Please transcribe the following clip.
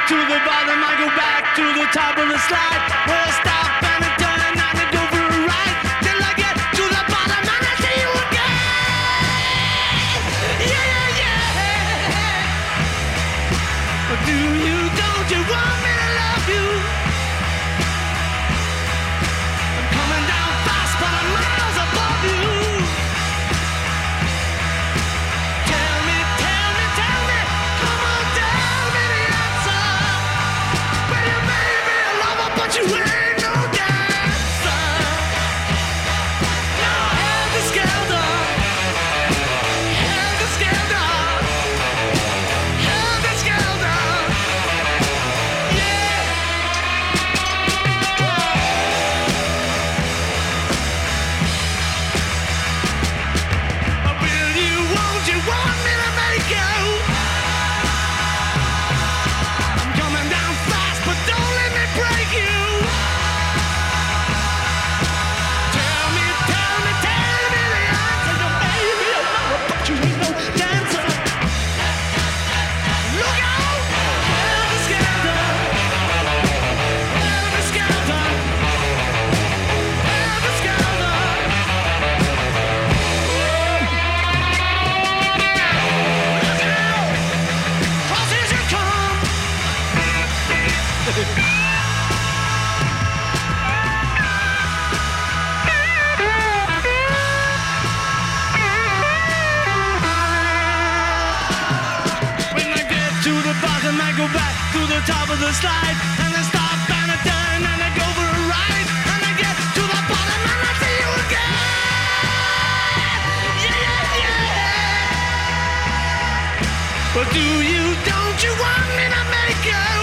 to the bottom, I go back to the top of the slide. Where I stop and I turn and I go for a ride. Till I get to the bottom and I see you again. Yeah, yeah, yeah. But do you, don't you want me to love you? I'm coming down fast, but I'm miles above you. Tell me, come on, tell me the answer. Well, you may be a lover, but you ain't no dancer. Now helter skelter, helter skelter, helter skelter. Yeah. Will you, won't you want me to make you? I'm coming down fast, but don't let me break you. Tell me the answer. You may be a lover, but you ain't no dancer. Look out! Helter skelter, helter skelter, helter skelter. Look out! Crosses you come. When I get to the bottom, I go back to the top of the slide. And I stop and I turn and I go for a ride. And I get to the bottom and I see you again. Yeah, yeah, yeah. But do you, don't you want me to make you?